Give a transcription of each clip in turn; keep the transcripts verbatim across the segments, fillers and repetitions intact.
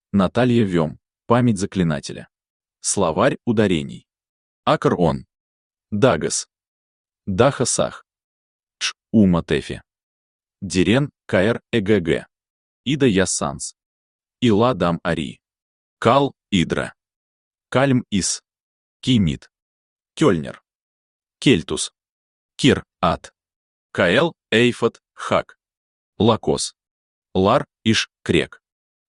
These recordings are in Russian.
Наталья Вем. Память заклинателя. Словарь ударений. Акр-он. Дагас. Даха-сах. Ч-ума-тефи. Дирен Каэр-эгг. Ида-ясанс. Ила-дам-ари. Кал-идра. Кальм-ис. Кимит. Кёльнер. Кельтус. Кир-ат. Каэл-эйфот-хак. Лакос. Лар-иш-крек.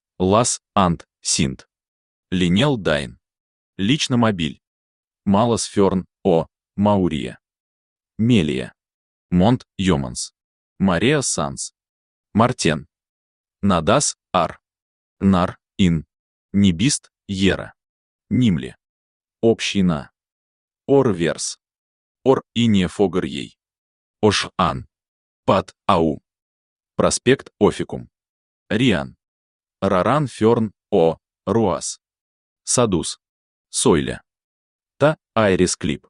Лас-ант-синт. Линел-дайн. Лично-мобиль. Малос-фёрн-о. Маурия. Мелия. Монт-йоманс. Мария-санс. Мартен. Надас-ар. Нар-ин. Нибист-ера. Нимли. Община. Ор-верс. Ор-иния-фогар-ей. Ош-ан. Пат-ау. Проспект Офикум. Риан. Раран-фёрн-о. Руас. Садус. Сойля. Та-айрис-клип.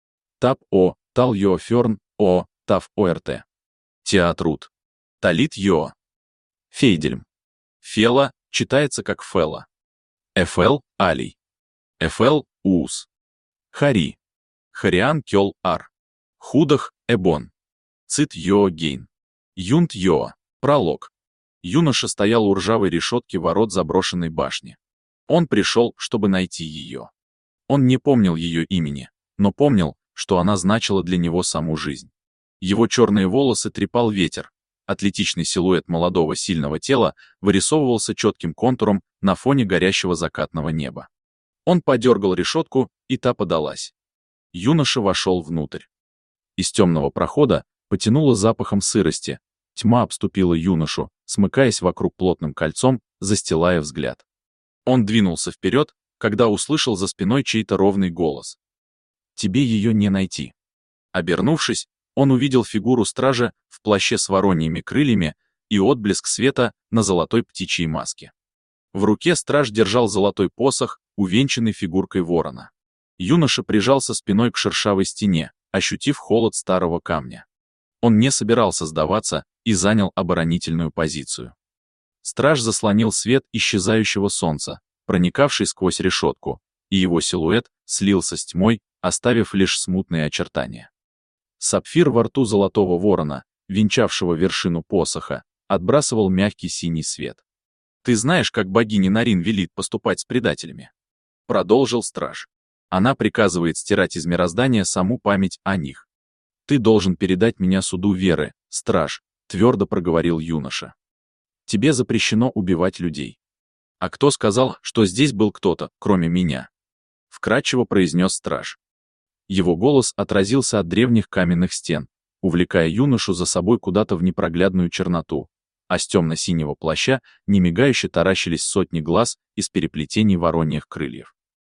Тап-о. Тал-йо-фёрн-о. Тав-орт. Театрут. Талит-йо. Фейдельм. Фела читается как фела. Эфел алий. Эфел ус. Хари. Хариан кёл ар. Худах эбон. Цит йо гейн. Юнт йо. Пролог. Юноша стоял у ржавой решетки ворот заброшенной башни. Он пришел, чтобы найти ее. Он не помнил ее имени, но помнил, что она значила для него саму жизнь. Его черные волосы трепал ветер. Атлетичный силуэт молодого сильного тела вырисовывался четким контуром на фоне горящего закатного неба. Он подергал решетку, и та подалась. Юноша вошел внутрь. Из темного прохода потянуло запахом сырости. Тьма обступила юношу, смыкаясь вокруг плотным кольцом, застилая взгляд. Он двинулся вперед, когда услышал за спиной чей-то ровный голос. «Тебе ее не найти». Обернувшись, он увидел фигуру стража в плаще с вороньими крыльями и отблеск света на золотой птичьей маске. В руке страж держал золотой посох, увенчанный фигуркой ворона. Юноша прижался спиной к шершавой стене, ощутив холод старого камня. Он не собирался сдаваться и занял оборонительную позицию. Страж заслонил свет исчезающего солнца, проникавший сквозь решетку, и его силуэт слился с тьмой, оставив лишь смутные очертания. Сапфир во рту золотого ворона, венчавшего вершину посоха, отбрасывал мягкий синий свет. «Ты знаешь, как богиня Нарин велит поступать с предателями?» Продолжил страж. «Она приказывает стирать из мироздания саму память о них. Ты должен передать меня суду веры, страж», — твердо проговорил юноша. «Тебе запрещено убивать людей». «А кто сказал, что здесь был кто-то, кроме меня?» — вкратчиво произнес страж. Его голос отразился от древних каменных стен, увлекая юношу за собой куда-то в непроглядную черноту, а с темно-синего плаща немигающе таращились сотни глаз из переплетений вороньих крыльев.